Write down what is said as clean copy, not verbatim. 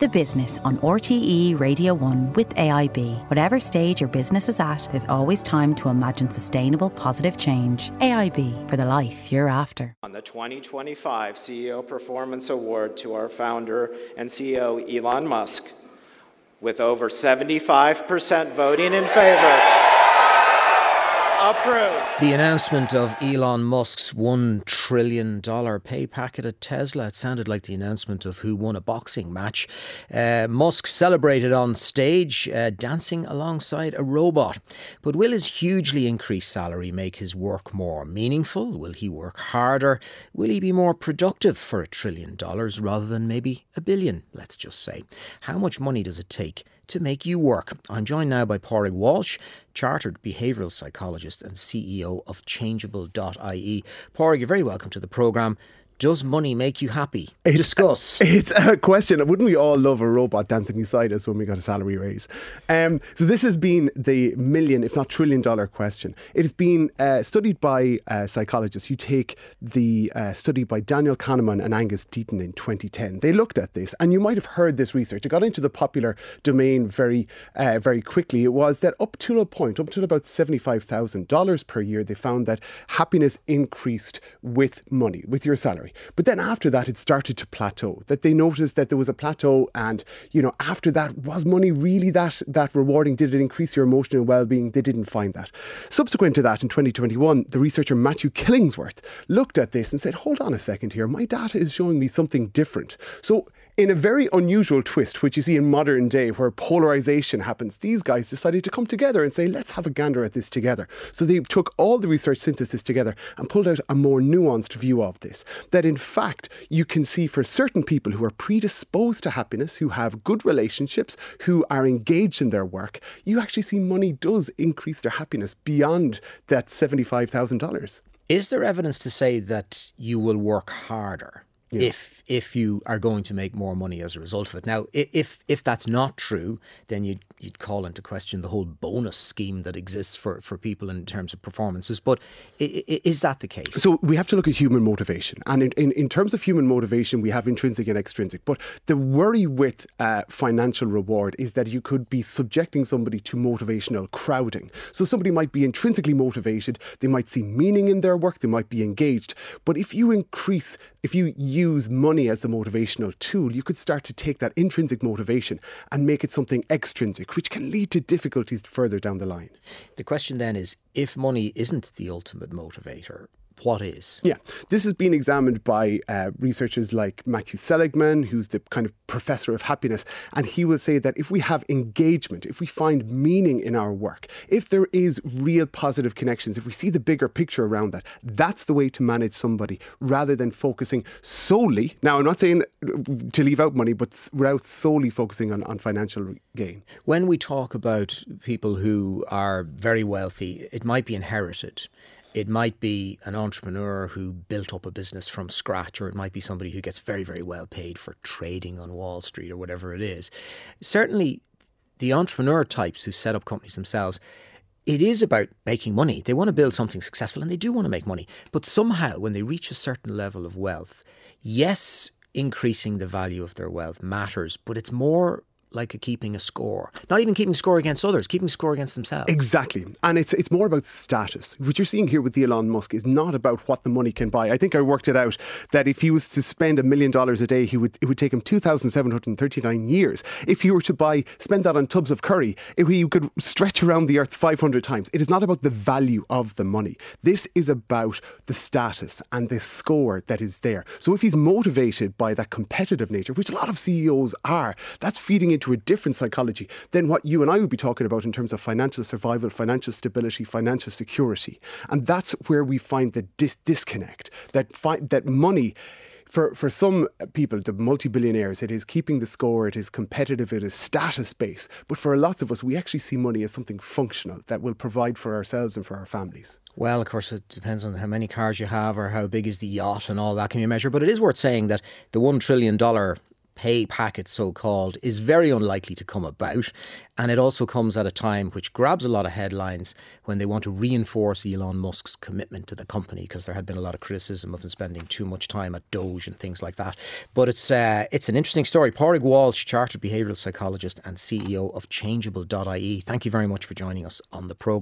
The Business on RTE Radio 1 with AIB. Whatever stage your business is at, there's always time to imagine sustainable, positive change. AIB, for the life you're after. On the 2025 CEO Performance Award to our founder and CEO, Elon Musk, with over 75% voting in favor. Approved. The announcement of Elon Musk's $1 trillion pay packet at Tesla. It sounded like the announcement of who won a boxing match. Musk celebrated on stage, dancing alongside a robot. But will his hugely increased salary make his work more meaningful? Will he work harder? Will he be more productive for $1 trillion rather than maybe $1 billion, let's just say? How much money does it take to make you work? I'm joined now by Pádraig Walsh, chartered behavioural psychologist and CEO of Changeable.ie. Pádraig, you're very welcome to the programme. Does money make you happy? Discuss. It's a question. Wouldn't we all love a robot dancing beside us when we got a salary raise? So this has been the million, if not $1 trillion question. It has been studied by psychologists who take the study by Daniel Kahneman and Angus Deaton in 2010. They looked at this, and you might have heard this research. It got into the popular domain very quickly. It was that up to about $75,000 per year, they found that happiness increased with money, with your salary. But then after that, it started to plateau, that they noticed that there was a plateau. And, after that, was money really that rewarding? Did it increase your emotional well-being? They didn't find that. Subsequent to that, in 2021, the researcher Matthew Killingsworth looked at this and said, hold on a second here, my data is showing me something different. So in a very unusual twist, which you see in modern day, where polarization happens, these guys decided to come together and say, let's have a gander at this together. So they took all the research synthesis together and pulled out a more nuanced view of this. That in fact, you can see for certain people who are predisposed to happiness, who have good relationships, who are engaged in their work, you actually see money does increase their happiness beyond that $75,000. Is there evidence to say that you will work harder? Yeah. If you are going to make more money as a result of it. Now, if that's not true, then you'd call into question the whole bonus scheme that exists for people in terms of performances. But is that the case? So we have to look at human motivation. And in terms of human motivation, we have intrinsic and extrinsic. But the worry with financial reward is that you could be subjecting somebody to motivational crowding. So somebody might be intrinsically motivated. They might see meaning in their work. They might be engaged. But if you use money as the motivational tool, you could start to take that intrinsic motivation and make it something extrinsic, which can lead to difficulties further down the line. The question then is, if money isn't the ultimate motivator, what is? Yeah, this has been examined by researchers like Matthew Seligman, who's the kind of professor of happiness. And he will say that if we have engagement, if we find meaning in our work, if there is real positive connections, if we see the bigger picture around that, that's the way to manage somebody rather than focusing solely. Now, I'm not saying to leave out money, but without solely focusing on financial gain. When we talk about people who are very wealthy, it might be inherited. It might be an entrepreneur who built up a business from scratch, or it might be somebody who gets very, very well paid for trading on Wall Street or whatever it is. Certainly, the entrepreneur types who set up companies themselves, it is about making money. They want to build something successful and they do want to make money. But somehow, when they reach a certain level of wealth, yes, increasing the value of their wealth matters, but it's more like keeping a score. Not even keeping score against others, keeping score against themselves. Exactly. And it's more about status. What you're seeing here with Elon Musk is not about what the money can buy. I think I worked it out that if he was to spend $1 million a day, it would take him 2,739 years. If he were to spend that on tubs of curry, he could stretch around the earth 500 times. It is not about the value of the money. This is about the status and the score that is there. So if he's motivated by that competitive nature, which a lot of CEOs are, that's feeding into a different psychology than what you and I would be talking about in terms of financial survival, financial stability, financial security. And that's where we find the disconnect, that money, for some people, the multi-billionaires, it is keeping the score, it is competitive, it is status-based. But for lots of us, we actually see money as something functional that will provide for ourselves and for our families. Well, of course, it depends on how many cars you have or how big is the yacht and all that can be measured. But it is worth saying that the $1 trillion pay packet, so-called, is very unlikely to come about. And it also comes at a time which grabs a lot of headlines when they want to reinforce Elon Musk's commitment to the company, because there had been a lot of criticism of him spending too much time at Doge and things like that. But it's an interesting story. Pádraig Walsh, chartered behavioural psychologist and CEO of Changeable.ie. Thank you very much for joining us on the programme.